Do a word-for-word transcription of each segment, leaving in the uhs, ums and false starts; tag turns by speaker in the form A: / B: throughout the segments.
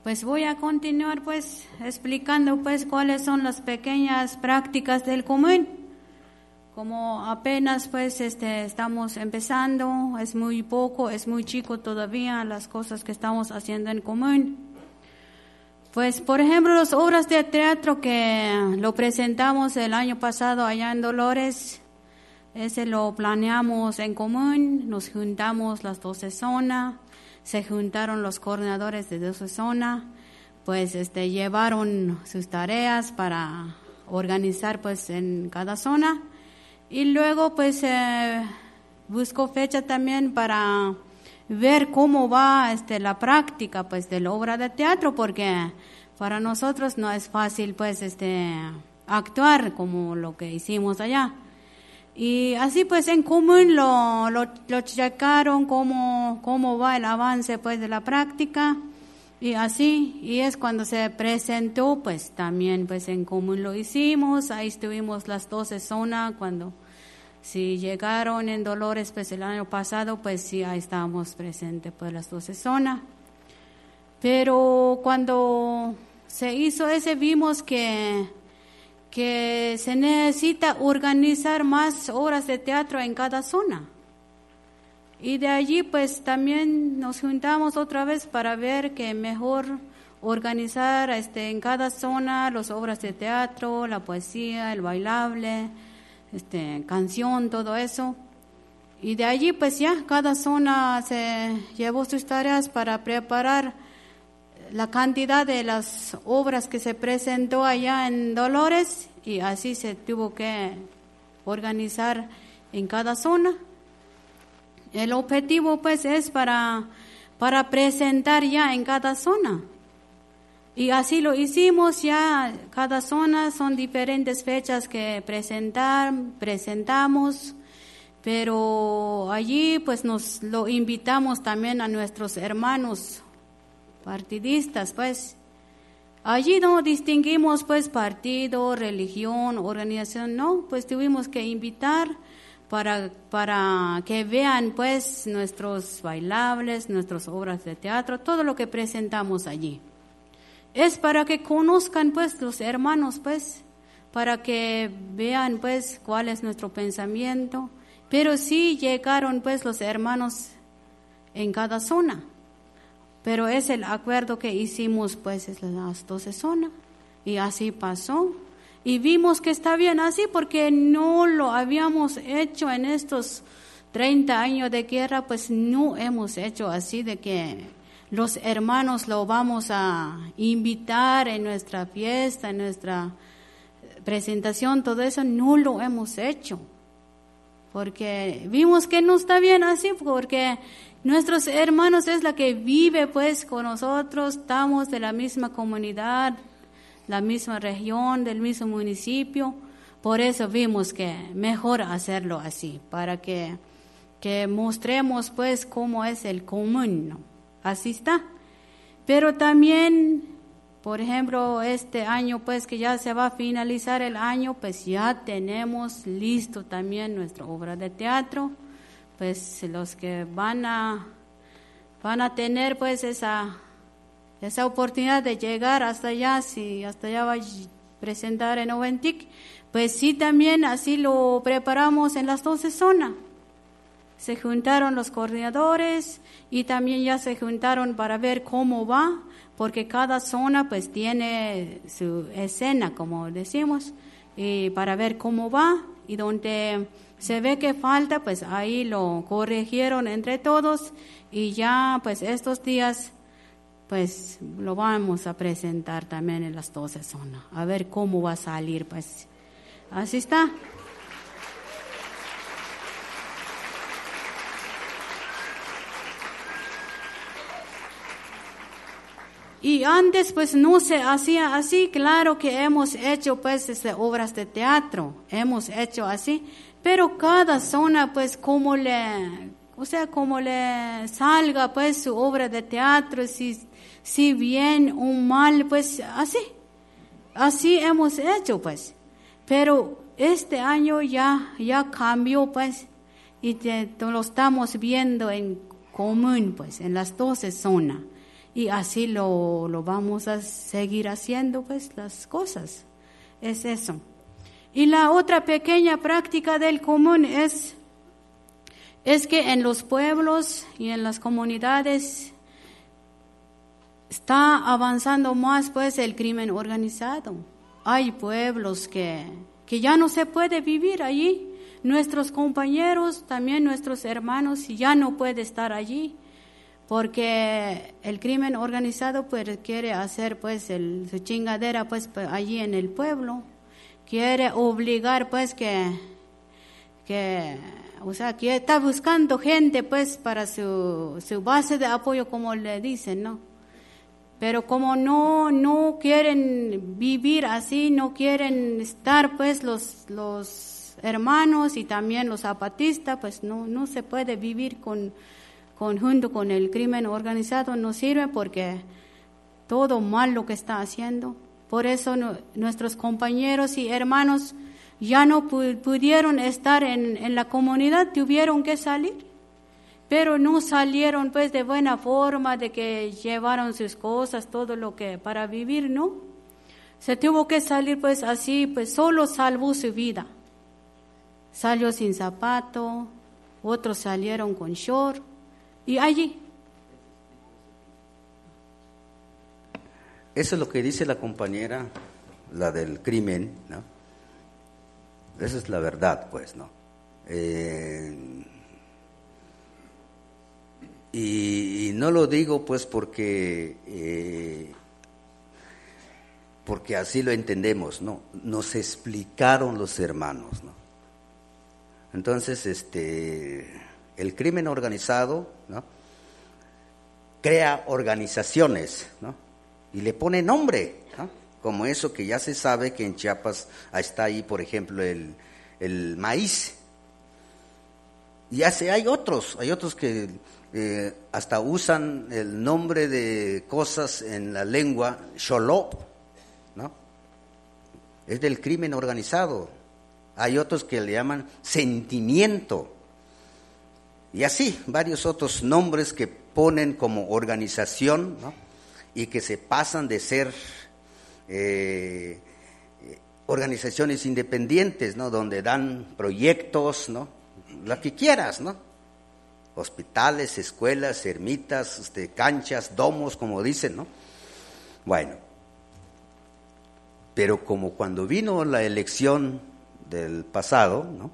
A: Pues voy a continuar pues explicando pues cuáles son las pequeñas prácticas del común. Como apenas pues este estamos empezando, es muy poco, es muy chico todavía las cosas que estamos haciendo en común. Pues por ejemplo las obras de teatro que lo presentamos el año pasado allá en Dolores, ese lo planeamos en común, nos juntamos las doce zonas, se juntaron los coordinadores de doce zonas, pues este llevaron sus tareas para organizar pues en cada zona. Y luego pues eh, busco fecha también para ver cómo va este la práctica pues de la obra de teatro, porque para nosotros no es fácil pues este actuar como lo que hicimos allá. Y así pues en común lo, lo, lo checaron cómo, cómo va el avance pues de la práctica, y así, y es cuando se presentó pues también pues en común lo hicimos. Ahí estuvimos las doce zonas, cuando si llegaron en Dolores pues el año pasado, pues sí, ahí estábamos presentes pues las doce zonas. Pero cuando se hizo ese vimos que que se necesita organizar más obras de teatro en cada zona. Y de allí pues también nos juntamos otra vez para ver que mejor organizar este en cada zona las obras de teatro, la poesía, el bailable, este canción, todo eso. Y de allí pues ya cada zona se llevó sus tareas para preparar la cantidad de las obras que se presentó allá en Dolores, y así se tuvo que organizar en cada zona. El objetivo pues es para, para presentar ya en cada zona. Y así lo hicimos ya, cada zona son diferentes fechas que presentar, presentamos, pero allí pues nos lo invitamos también a nuestros hermanos partidistas, pues allí no distinguimos pues partido, religión, organización, no, pues tuvimos que invitar para para que vean pues nuestros bailables, nuestras obras de teatro, todo lo que presentamos allí. Es para que conozcan pues los hermanos, pues para que vean pues cuál es nuestro pensamiento, pero sí llegaron pues los hermanos en cada zona. Pero es el acuerdo que hicimos pues en las doce zonas, y así pasó. Y vimos que está bien así, porque no lo habíamos hecho en estos treinta años de guerra, pues no hemos hecho así de que los hermanos lo vamos a invitar en nuestra fiesta, en nuestra presentación, todo eso no lo hemos hecho. Porque vimos que no está bien así, porque nuestros hermanos es la que vive pues con nosotros, estamos de la misma comunidad, la misma región, del mismo municipio. Por eso vimos que mejor hacerlo así, para que, que mostremos pues cómo es el común, ¿no? Así está. Pero también, por ejemplo, este año pues que ya se va a finalizar el año, pues ya tenemos listo también nuestra obra de teatro. Pues los que van a van a tener pues esa esa oportunidad de llegar hasta allá, si hasta allá va a presentar en Oventic, pues sí, también así lo preparamos en las doce zonas. Se juntaron los coordinadores y también ya se juntaron para ver cómo va, porque cada zona pues tiene su escena, como decimos, y para ver cómo va, y donde se ve que falta, pues ahí lo corrigieron entre todos, y ya pues estos días pues lo vamos a presentar también en las doce zonas, a ver cómo va a salir, pues así está. Y antes pues no se hacía así, claro que hemos hecho pues este, obras de teatro, hemos hecho así, pero cada zona pues como le, o sea, como le salga pues su obra de teatro, si, si bien o mal, pues así, así hemos hecho pues. Pero este año ya, ya cambió pues, y te, te lo estamos viendo en común pues, en las doce zonas. y así lo, lo vamos a seguir haciendo, pues, las cosas. Es eso. Y la otra pequeña práctica del común es, es que en los pueblos y en las comunidades está avanzando más, pues, el crimen organizado. Hay pueblos que, que ya no se puede vivir allí. Nuestros compañeros, también nuestros hermanos, ya no pueden estar allí, porque el crimen organizado pues quiere hacer pues el, su chingadera pues allí en el pueblo, quiere obligar pues que, que o sea, que está buscando gente pues para su, su base de apoyo, como le dicen, ¿no? Pero como no, no quieren vivir así, no quieren estar pues los, los hermanos y también los zapatistas, pues no, no se puede vivir con, con, junto con el crimen organizado, no sirve porque todo mal lo que está haciendo. Por eso no, nuestros compañeros y hermanos ya no pu- pudieron estar en, en la comunidad, tuvieron que salir, pero no salieron pues de buena forma, de que llevaron sus cosas, todo lo que para vivir, ¿no? Se tuvo que salir pues así, pues solo salvó su vida. Salió sin zapato, otros salieron con short, y allí.
B: Eso es lo que dice la compañera, la del crimen, ¿no? Esa es la verdad, pues, ¿no? Eh, y, y no lo digo, pues, porque eh, porque así lo entendemos, ¿no? Nos explicaron los hermanos, ¿no? Entonces, este, el crimen organizado, ¿no?, crea organizaciones, ¿no?, y le pone nombre, ¿no?, como eso que ya se sabe que en Chiapas está ahí, por ejemplo, el, el maíz. Y hace, hay otros, hay otros que eh, hasta usan el nombre de cosas en la lengua, xolop, ¿no?, es del crimen organizado. Hay otros que le llaman sentimiento. Y así, varios otros nombres que ponen como organización, ¿no?, y que se pasan de ser eh, organizaciones independientes, ¿no?, donde dan proyectos, ¿no?, lo que quieras, ¿no?, hospitales, escuelas, ermitas, este, canchas, domos, como dicen, ¿no? Bueno, pero como cuando vino la elección del pasado, ¿no?,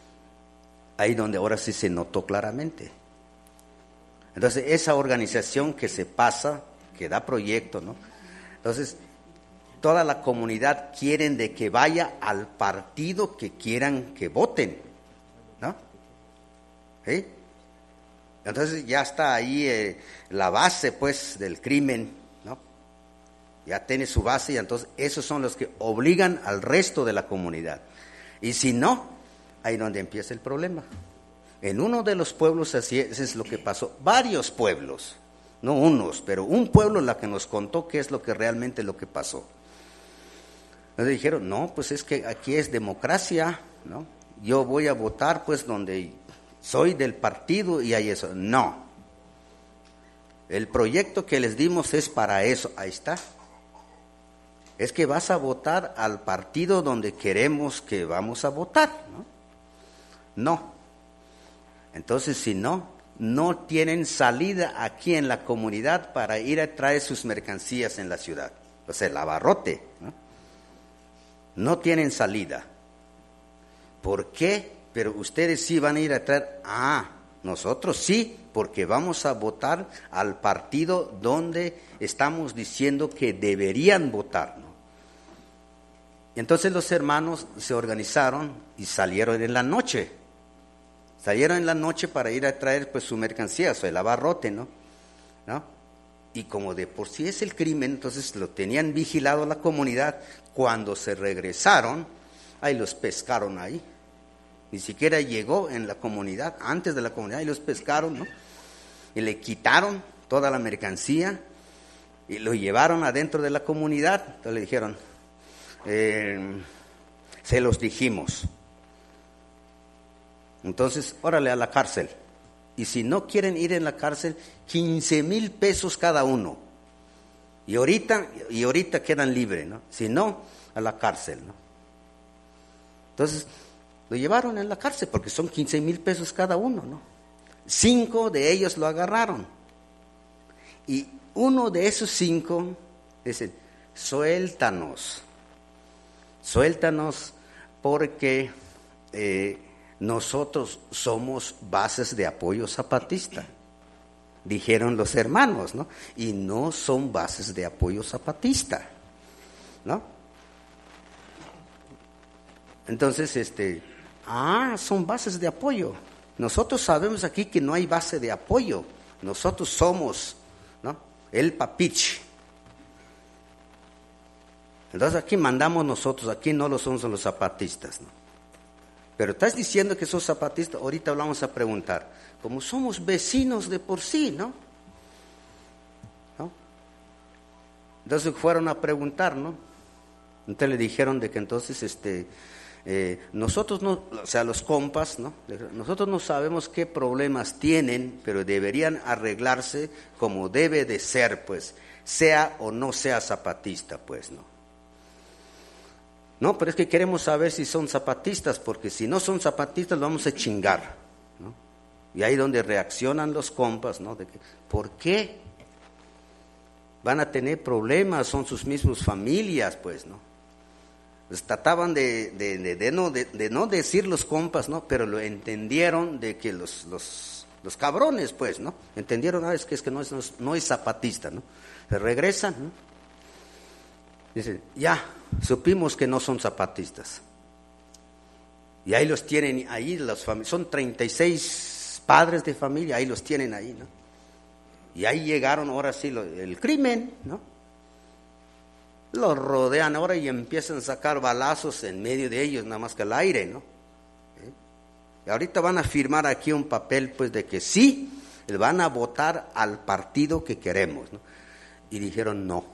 B: ahí donde ahora sí se notó claramente. Entonces, esa organización que se pasa, que da proyecto, ¿no?, entonces, toda la comunidad quieren de que vaya al partido que quieran que voten, ¿no? ¿Sí? Entonces, ya está ahí eh, la base, pues, del crimen, ¿no? Ya tiene su base, y entonces, esos son los que obligan al resto de la comunidad. Y si no, ahí donde empieza el problema. En uno de los pueblos así es, es lo que pasó. Varios pueblos, no unos, pero un pueblo la que nos contó qué es lo que realmente lo que pasó. Entonces dijeron, no, pues es que aquí es democracia, ¿no? Yo voy a votar pues donde soy del partido y hay eso. No. El proyecto que les dimos es para eso. Ahí está. Es que vas a votar al partido donde queremos que vamos a votar, ¿no? No. Entonces, si no, no tienen salida aquí en la comunidad para ir a traer sus mercancías en la ciudad. O sea, el abarrote, ¿no? No tienen salida. ¿Por qué? Pero ustedes sí van a ir a traer. Ah, nosotros sí, porque vamos a votar al partido donde estamos diciendo que deberían votar, ¿no? Y entonces los hermanos se organizaron y salieron en la noche. Salieron en la noche para ir a traer pues su mercancía, o sea, el abarrote, ¿no? ¿No? Y como de por sí es el crimen, entonces lo tenían vigilado la comunidad. Cuando se regresaron, ahí los pescaron ahí. Ni siquiera llegó en la comunidad, antes de la comunidad, y los pescaron, ¿no? Y le quitaron toda la mercancía y lo llevaron adentro de la comunidad. Entonces le dijeron, eh, se los dijimos. Entonces, órale a la cárcel. Y si no quieren ir en la cárcel, quince mil pesos cada uno. Y ahorita, y ahorita quedan libres, ¿no? Si no, a la cárcel, ¿no? Entonces, lo llevaron en la cárcel porque son quince mil pesos cada uno, ¿no? Cinco de ellos lo agarraron. Y uno de esos cinco dice, suéltanos, suéltanos porque eh, nosotros somos bases de apoyo zapatista, dijeron los hermanos, ¿no? Y no son bases de apoyo zapatista, ¿no? Entonces, este, ah, son bases de apoyo. Nosotros sabemos aquí que no hay base de apoyo. Nosotros somos, ¿no?, el papich. Entonces aquí mandamos nosotros, aquí no lo somos los zapatistas, ¿no? Pero estás diciendo que sos zapatista, ahorita vamos a preguntar, como somos vecinos de por sí, ¿no? ¿No? Entonces fueron a preguntar, ¿no? Entonces le dijeron de que entonces, este, eh, nosotros no, o sea, los compas, ¿no? Nosotros no sabemos qué problemas tienen, pero deberían arreglarse como debe de ser, pues, sea o no sea zapatista, pues, ¿no? No, pero es que queremos saber si son zapatistas, porque si no son zapatistas lo vamos a chingar, ¿no? Y ahí donde reaccionan los compas, ¿no? De que, ¿por qué? Van a tener problemas, son sus mismos familias, pues, ¿no? Les trataban de, de, de, de, no, de, de no decir los compas, ¿no? Pero lo entendieron de que los, los, los cabrones, pues, ¿no? Entendieron, ah, es que, es que no, es, no, es, no es zapatista, ¿no? Se regresan, ¿no? Dicen, ya, supimos que no son zapatistas. Y ahí los tienen, ahí las familias, son treinta y seis padres de familia, ahí los tienen ahí, ¿no? Y ahí llegaron ahora sí lo, el crimen, ¿no? Los rodean ahora y empiezan a sacar balazos en medio de ellos, nada más que al aire, ¿no? ¿Eh? Y ahorita van a firmar aquí un papel, pues, de que sí, van a votar al partido que queremos, ¿no? Y dijeron no.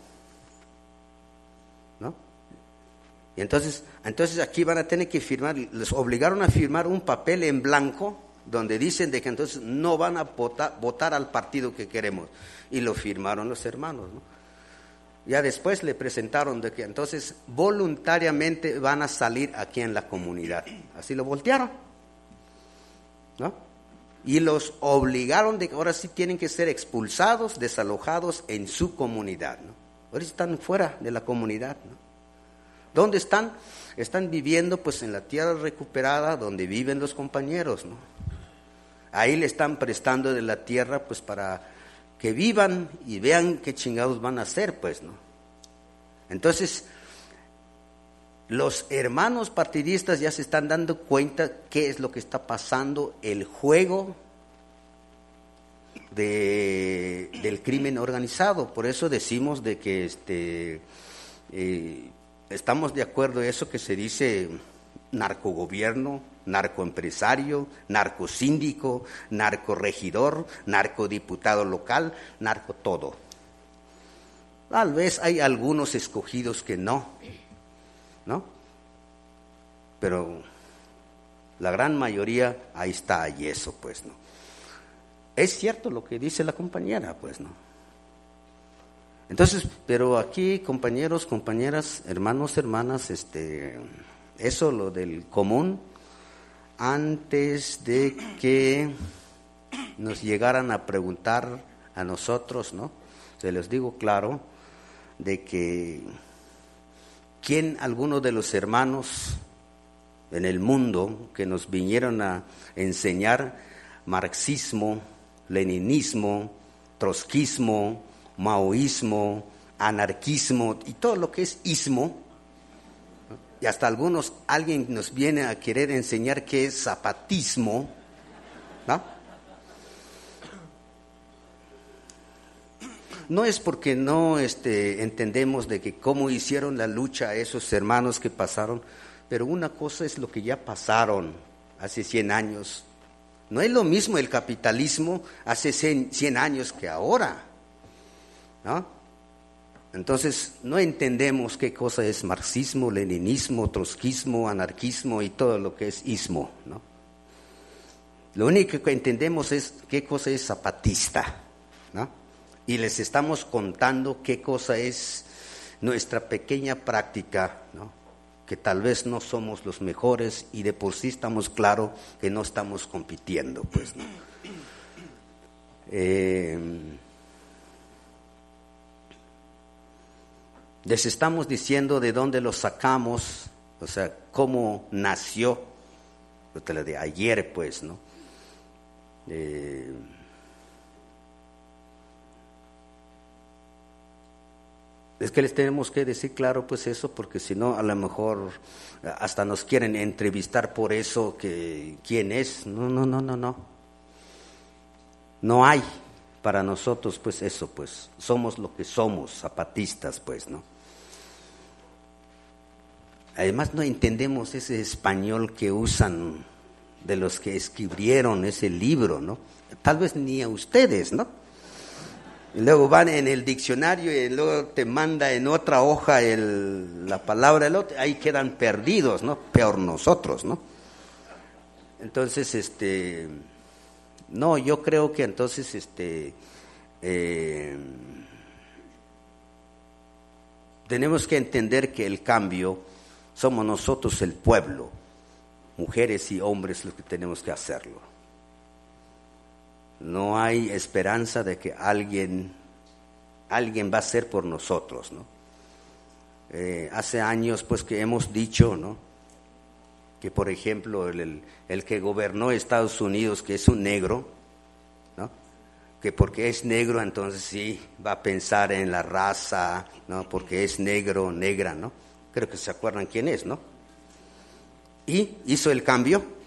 B: ¿No? Y entonces, entonces aquí van a tener que firmar, les obligaron a firmar un papel en blanco donde dicen de que entonces no van a votar, votar al partido que queremos, y lo firmaron los hermanos, ¿no? Ya después le presentaron de que entonces voluntariamente van a salir aquí en la comunidad, así lo voltearon, ¿no? Y los obligaron de que ahora sí tienen que ser expulsados, desalojados en su comunidad, ¿no? Ahora están fuera de la comunidad, ¿no? ¿Dónde están? Están viviendo pues en la tierra recuperada donde viven los compañeros, ¿no? Ahí le están prestando de la tierra pues para que vivan y vean qué chingados van a hacer, pues, ¿no? Entonces, los hermanos partidistas ya se están dando cuenta qué es lo que está pasando, el juego De, del crimen organizado. Por eso decimos de que este eh, estamos de acuerdo en eso que se dice narcogobierno, narcoempresario, narcosíndico, narcoregidor, narcodiputado local, narco todo. Tal vez hay algunos escogidos que no, ¿no? Pero la gran mayoría ahí está, y eso, pues, ¿no? Es cierto lo que dice la compañera, pues, ¿no? Entonces, pero aquí, compañeros, compañeras, hermanos, hermanas, este, eso, lo del común, antes de que nos llegaran a preguntar a nosotros, ¿no? Se les digo claro, de que quién, alguno de los hermanos en el mundo que nos vinieron a enseñar marxismo, leninismo, trotskismo, maoísmo, anarquismo y todo lo que es ismo, ¿no? Y hasta algunos, alguien nos viene a querer enseñar qué es zapatismo, ¿no? No es porque no este, entendemos de que cómo hicieron la lucha a esos hermanos que pasaron, pero una cosa es lo que ya pasaron hace cien años. No es lo mismo el capitalismo hace cien años que ahora, ¿no? Entonces, no entendemos qué cosa es marxismo, leninismo, trotskismo, anarquismo y todo lo que es ismo, ¿no? Lo único que entendemos es qué cosa es zapatista, ¿no? y les estamos contando qué cosa es nuestra pequeña práctica, ¿no? Que tal vez no somos los mejores y de por sí estamos claro que no estamos compitiendo, pues, ¿no? Eh, les estamos diciendo de dónde lo sacamos, o sea, cómo nació, lo de ayer, pues, ¿no? Eh, Es que les tenemos que decir claro pues eso, porque si no a lo mejor hasta nos quieren entrevistar por eso, que quién es. No, no, no, no, no. No hay para nosotros pues eso, pues somos lo que somos, zapatistas, pues, ¿no? Además no entendemos ese español que usan de los que escribieron ese libro, ¿no? Tal vez ni a ustedes, ¿no? Y luego van en el diccionario y luego te manda en otra hoja el, la palabra del otro, ahí quedan perdidos, ¿no? Peor nosotros, ¿no? Entonces, este, no, yo creo que entonces, este, eh, tenemos que entender que el cambio somos nosotros el pueblo, mujeres y hombres los que tenemos que hacerlo. No hay esperanza de que alguien, alguien va a hacer por nosotros, ¿no? Eh, hace años, pues, que hemos dicho, ¿no? Que, por ejemplo, el, el, el que gobernó Estados Unidos, que es un negro, ¿no? Que porque es negro, entonces sí, va a pensar en la raza, ¿no? Porque es negro, negra, ¿no? Creo que se acuerdan quién es, ¿no? Y hizo el cambio.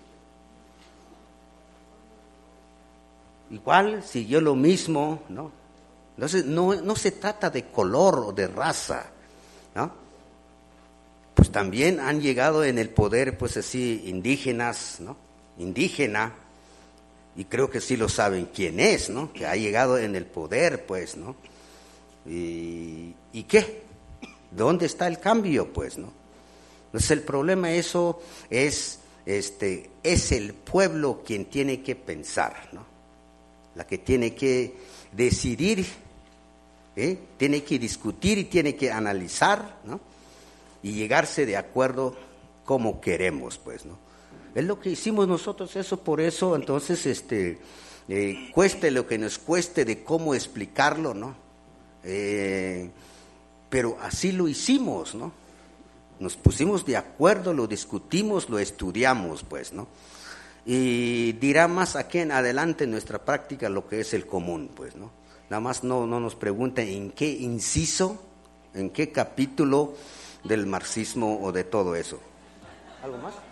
B: Igual siguió lo mismo, ¿no? Entonces no, no se trata de color o de raza, ¿no? Pues también han llegado en el poder, pues así, indígenas, ¿no? Indígena, y creo que sí lo saben quién es, ¿no? Que ha llegado en el poder, pues, ¿no? ¿Y, y qué? ¿Dónde está el cambio, pues, no? Entonces el problema eso es, este, es el pueblo quien tiene que pensar, ¿no? La que tiene que decidir, ¿eh? Tiene que discutir y tiene que analizar, ¿no? Y llegarse de acuerdo como queremos, pues, ¿no? Es lo que hicimos nosotros, eso por eso, entonces, este, eh, cueste lo que nos cueste de cómo explicarlo, ¿no? Eh, pero así lo hicimos, ¿no? Nos pusimos de acuerdo, lo discutimos, lo estudiamos, pues, ¿no? Y dirá más aquí en adelante en nuestra práctica lo que es el común, pues, ¿no? Nada más no, no nos pregunten en qué inciso, en qué capítulo del marxismo o de todo eso. ¿Algo más?